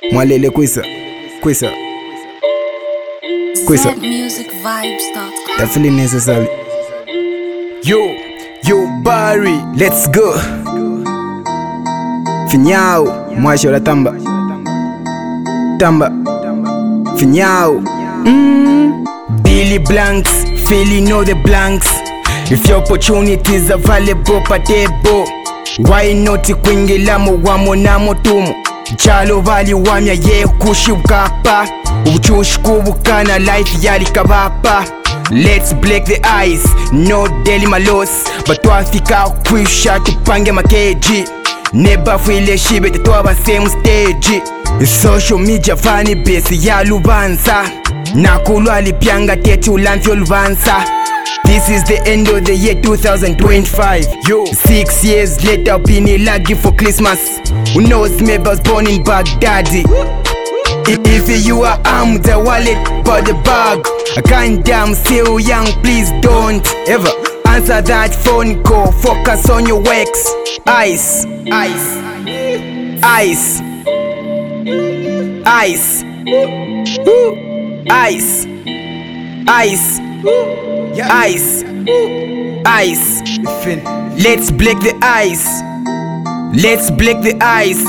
Mwalele kwisa definitely necessary. Yo Barry, let's go. Finyao mwasho la tamba Finyao Billy Blanks, feeling all the blanks. If your opportunities are valuable patebo, why not kwingila mu wamo na motumu chalo vali wamya ye kushukapa ubuchushukubukana life yali kabapa. Let's break the ice, no daily malos, but twafika kwisha tupange makeji. Neba fwile shibe tetwaba same stage. Social media fani base ya lubanza nakulwa lipyanga tetu lanfyo lubanza. This is the end of the year 2025. 6 years later bini lagi for Christmas. Who knows, maybe I was born in Baghdad. If you are armed, the wallet for the bag. I can't damn still young, please don't ever answer that phone call. Focus on your works. Ice Let's break the ice. Let's break the ice.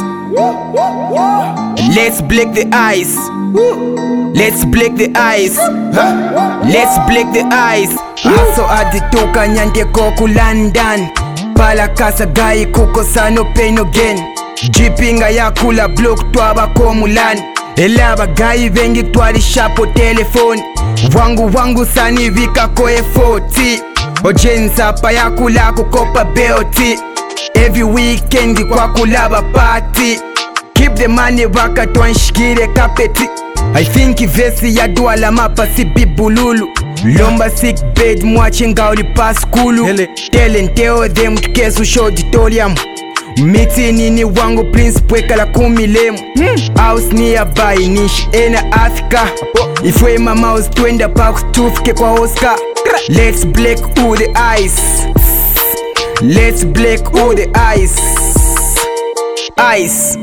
Let's break the ice. Let's break the ice. Let's break the ice. Aso aditoka nyande koku London. Pala kasa gai kuko sano pain again. Jipinga ya kula block twaba komulan. Elaba gai vengi twali shapo telefoni. Wangu sani vika koe 40. Ojenza pa ya kula kukopa beoti. Every weekend kwa kulaba party. Keep the money waka twanshikire kapeti. I think vesi ya duala mapa si bibululu. Lomba sick bed mwachinga ulipa skulu. Tell them kesu show auditorium. Miti nini wangu prince pweka la kumilemu. House nearby nish ena Africa. Ifwe mama us twenda park tufike kwa Oscar. Let's break all the ice. Let's break all the ice. Ice.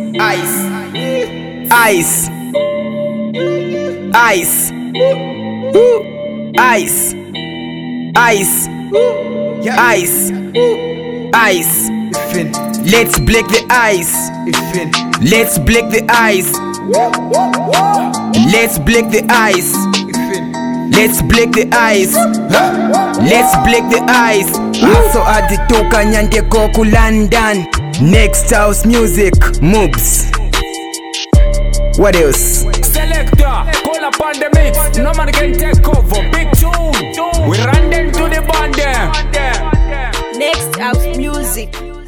Let's break the ice. Let's break the ice. Let's break the ice. Let's break the ice. Let's break the ice. Aso aditoka nyande koku London. Next house music moves. What else? Selector, call upon the mix. No man can take over. Big tune. We run them to the band. Next house music.